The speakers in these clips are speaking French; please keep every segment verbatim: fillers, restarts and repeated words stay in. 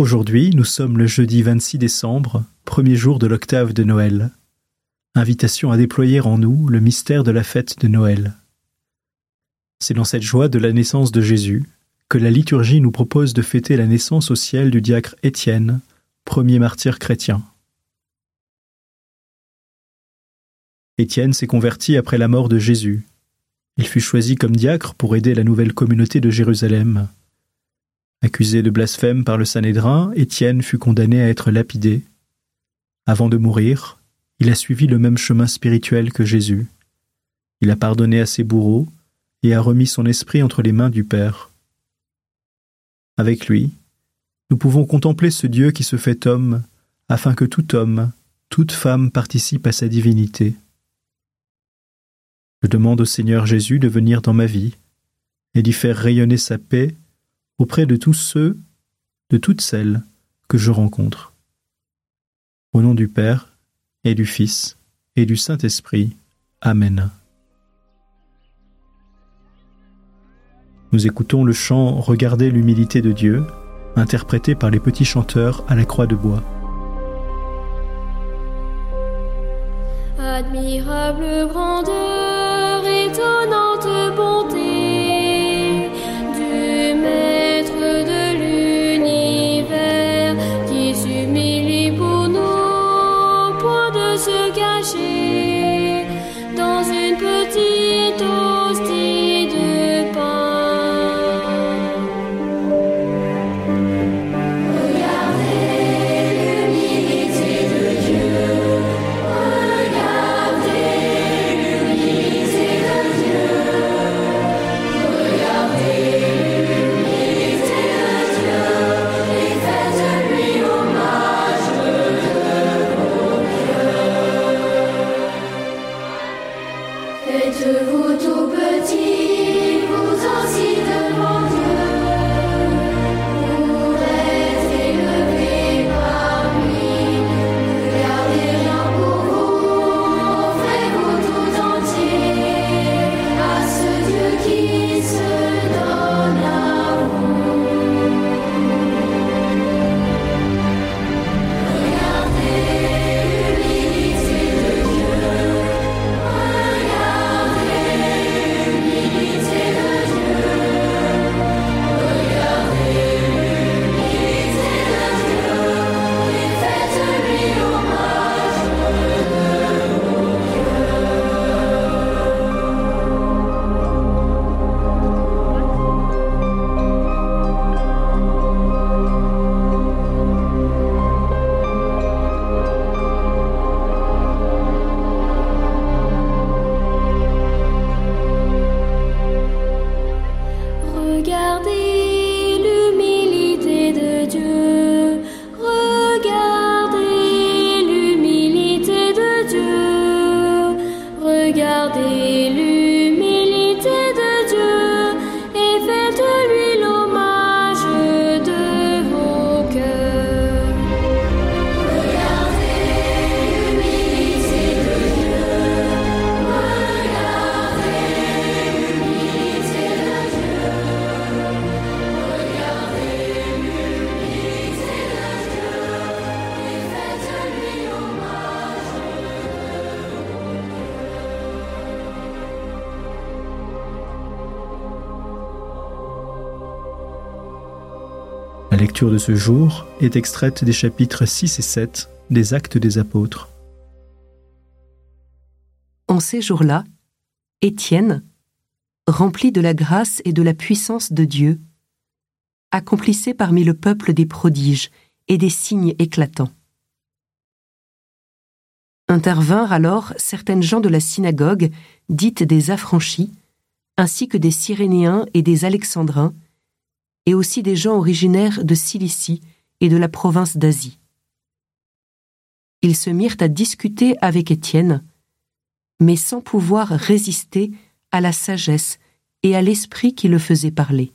Aujourd'hui, nous sommes le jeudi vingt-six décembre, premier jour de l'octave de Noël. Invitation à déployer en nous le mystère de la fête de Noël. C'est dans cette joie de la naissance de Jésus que la liturgie nous propose de fêter la naissance au ciel du diacre Étienne, premier martyr chrétien. Étienne s'est converti après la mort de Jésus. Il fut choisi comme diacre pour aider la nouvelle communauté de Jérusalem. Accusé de blasphème par le Sanhédrin, Étienne fut condamné à être lapidé. Avant de mourir, il a suivi le même chemin spirituel que Jésus. Il a pardonné à ses bourreaux et a remis son esprit entre les mains du Père. Avec lui, nous pouvons contempler ce Dieu qui se fait homme, afin que tout homme, toute femme participe à sa divinité. Je demande au Seigneur Jésus de venir dans ma vie et d'y faire rayonner sa paix auprès de tous ceux, de toutes celles que je rencontre. Au nom du Père, et du Fils, et du Saint-Esprit. Amen. Nous écoutons le chant « Regardez l'humilité de Dieu », interprété par les petits chanteurs à la Croix de Bois. Admirable grandeur, étonnante bonté, se cacher dans une petite hostie de pain. Regardez l'humilité de Dieu, regardez l'humilité de Dieu, regardez l'humilité de Dieu et faites-lui hommage de vos cœurs. Faites-vous tout petit, vous aussi devant Dieu, vous êtes élevé par lui, ne gardez rien pour vous, offrez-vous tout entier à ce Dieu qui se donne à vous. Regardez l'humilité de Dieu, regardez l'humilité de Dieu, regardez l'humilité de Dieu et faites-lui hommage de vos Regardez l'humilité de Dieu, regardez l'humilité de Dieu, regardez l'humilité de Dieu et faites-lui l'hommage de vos cœurs. Regardez l'humilité de Dieu, regardez l'humilité de Dieu. Regardez l'humilité de Dieu et faites-lui hommage de vos La lecture de ce jour est extraite des chapitres six et sept des Actes des Apôtres. En ces jours-là, Étienne, rempli de la grâce et de la puissance de Dieu, accomplissait parmi le peuple des prodiges et des signes éclatants. Intervinrent alors certaines gens de la synagogue, dites des affranchis, ainsi que des Cyrénéens et des Alexandrins, et aussi des gens originaires de Cilicie et de la province d'Asie. Ils se mirent à discuter avec Étienne, mais sans pouvoir résister à la sagesse et à l'esprit qui le faisait parler.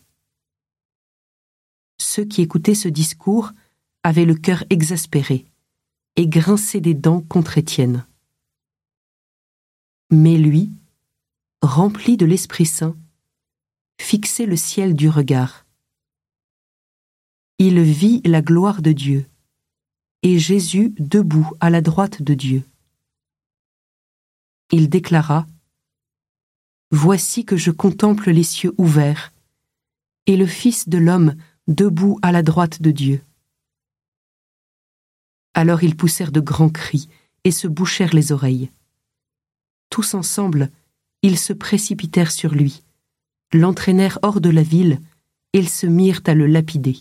Ceux qui écoutaient ce discours avaient le cœur exaspéré et grinçaient des dents contre Étienne. Mais lui, rempli de l'Esprit Saint, fixait le ciel du regard. il vit la gloire de Dieu, et Jésus debout à la droite de Dieu. Il déclara : « Voici que je contemple les cieux ouverts, et le Fils de l'homme debout à la droite de Dieu. » Alors ils poussèrent de grands cris et se bouchèrent les oreilles. Tous ensemble, ils se précipitèrent sur lui, l'entraînèrent hors de la ville, et ils se mirent à le lapider.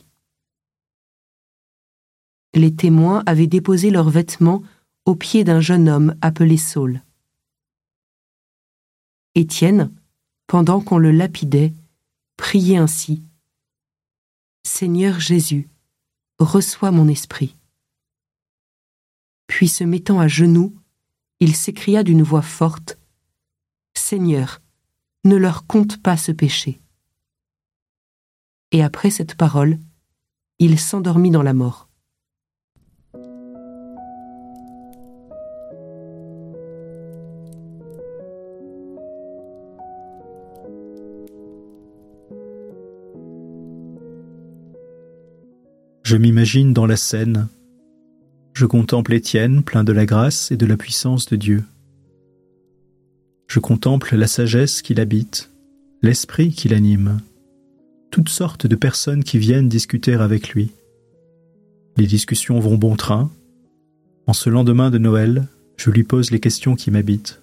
Les témoins avaient déposé leurs vêtements aux pieds d'un jeune homme appelé Saul. Étienne, pendant qu'on le lapidait, priait ainsi : « Seigneur Jésus, reçois mon esprit. » Puis se mettant à genoux, il s'écria d'une voix forte : « Seigneur, ne leur compte pas ce péché. » Et après cette parole, il s'endormit dans la mort. Je m'imagine dans la scène. Je contemple Étienne, plein de la grâce et de la puissance de Dieu. Je contemple la sagesse qui l'habite, l'esprit qui l'anime, toutes sortes de personnes qui viennent discuter avec lui. Les discussions vont bon train. En ce lendemain de Noël, je lui pose les questions qui m'habitent.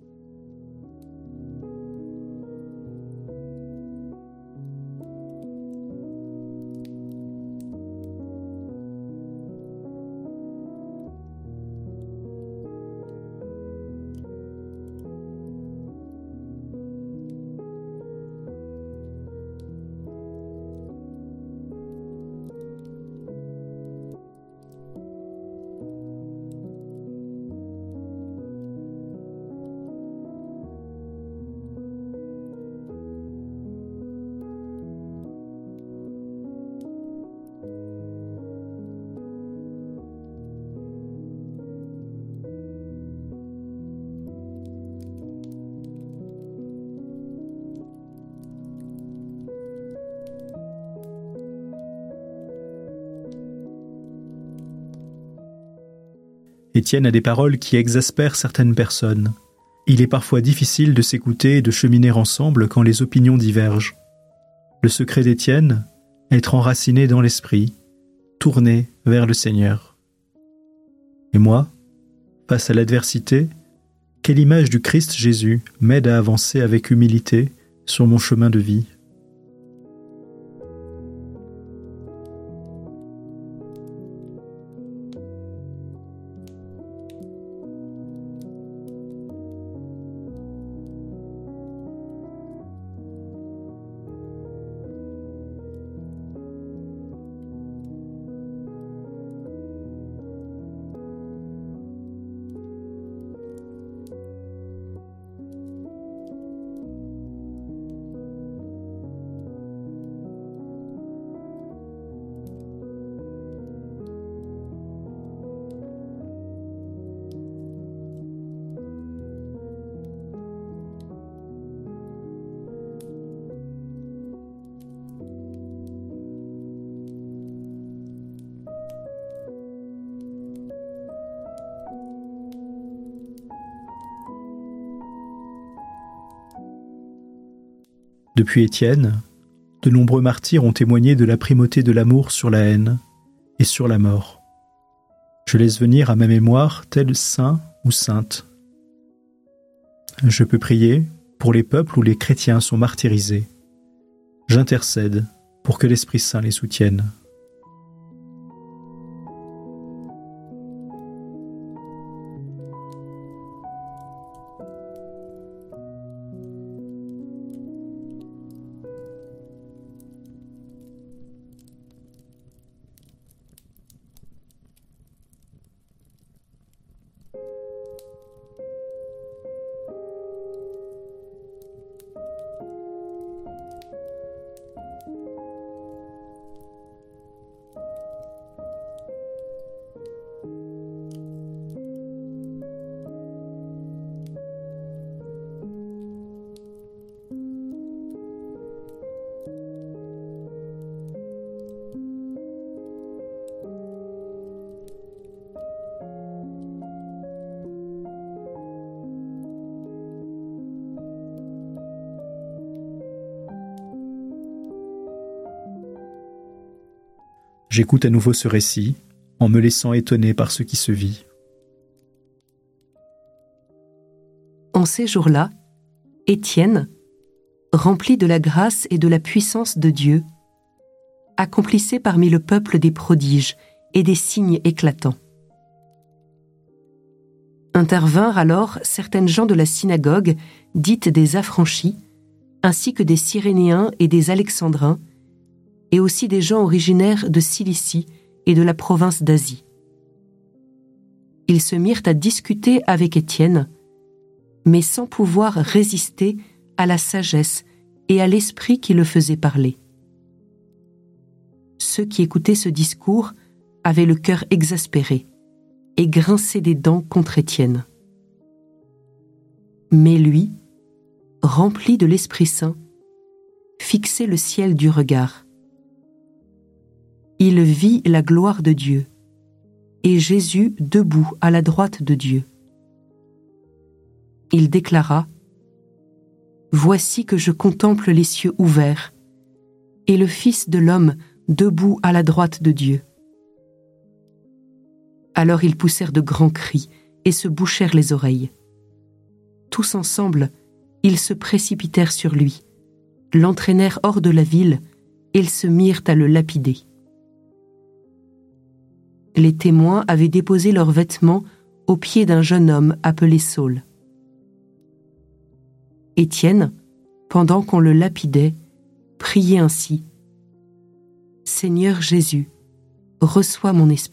Étienne a des paroles qui exaspèrent certaines personnes. Il est parfois difficile de s'écouter et de cheminer ensemble quand les opinions divergent. Le secret d'Étienne, être enraciné dans l'esprit, tourné vers le Seigneur. Et moi, face à l'adversité, quelle image du Christ Jésus m'aide à avancer avec humilité sur mon chemin de vie. Depuis Étienne, de nombreux martyrs ont témoigné de la primauté de l'amour sur la haine et sur la mort. Je laisse venir à ma mémoire tel saint ou sainte. Je peux prier pour les peuples où les chrétiens sont martyrisés. J'intercède pour que l'Esprit Saint les soutienne. J'écoute à nouveau ce récit, en me laissant étonner par ce qui se vit. En ces jours-là, Étienne, rempli de la grâce et de la puissance de Dieu, accomplissait parmi le peuple des prodiges et des signes éclatants. Intervinrent alors certaines gens de la synagogue, dites des affranchis, ainsi que des Cyrénéens et des Alexandrins, et aussi des gens originaires de Cilicie et de la province d'Asie. Ils se mirent à discuter avec Étienne, mais sans pouvoir résister à la sagesse et à l'esprit qui le faisait parler. Ceux qui écoutaient ce discours avaient le cœur exaspéré et grinçaient des dents contre Étienne. Mais lui, rempli de l'Esprit Saint, fixait le ciel du regard. Il vit la gloire de Dieu et Jésus debout à la droite de Dieu. Il déclara : « Voici que je contemple les cieux ouverts et le Fils de l'homme debout à la droite de Dieu. » Alors ils poussèrent de grands cris et se bouchèrent les oreilles. Tous ensemble, ils se précipitèrent sur lui, l'entraînèrent hors de la ville et ils se mirent à le lapider. Les témoins avaient déposé leurs vêtements aux pieds d'un jeune homme appelé Saul. Étienne, pendant qu'on le lapidait, priait ainsi : « Seigneur Jésus, reçois mon esprit. »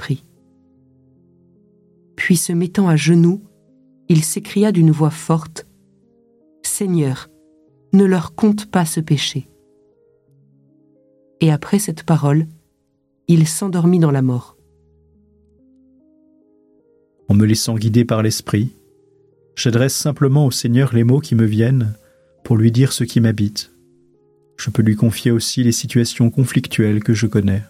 Puis se mettant à genoux, il s'écria d'une voix forte : « Seigneur, ne leur compte pas ce péché. » Et après cette parole, il s'endormit dans la mort. En me laissant guider par l'Esprit, j'adresse simplement au Seigneur les mots qui me viennent pour lui dire ce qui m'habite. Je peux lui confier aussi les situations conflictuelles que je connais.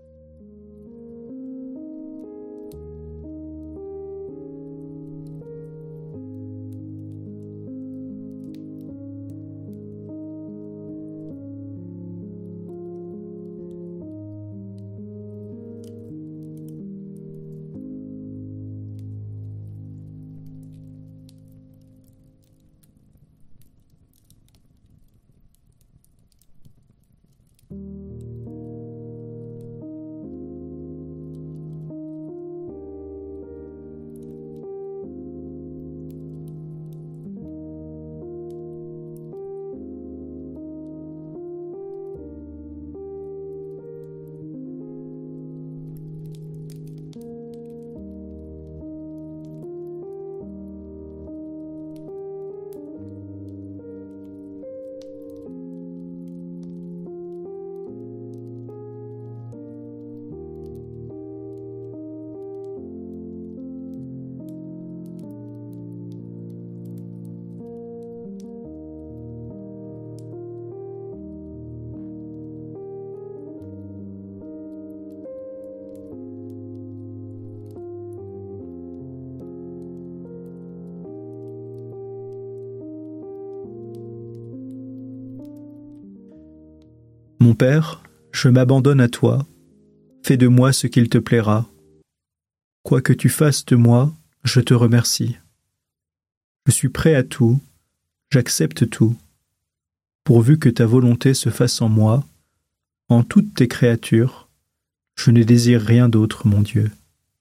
Mon Père, je m'abandonne à toi, fais de moi ce qu'il te plaira. Quoi que tu fasses de moi, je te remercie. Je suis prêt à tout, j'accepte tout, pourvu que ta volonté se fasse en moi, en toutes tes créatures, je ne désire rien d'autre, mon Dieu.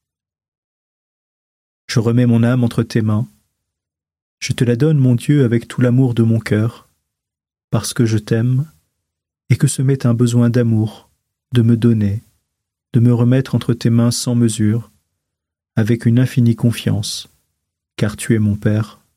Je remets mon âme entre tes mains, je te la donne, mon Dieu, avec tout l'amour de mon cœur, parce que je t'aime, et que se met un besoin d'amour, de me donner, de me remettre entre tes mains sans mesure, avec une infinie confiance, car tu es mon Père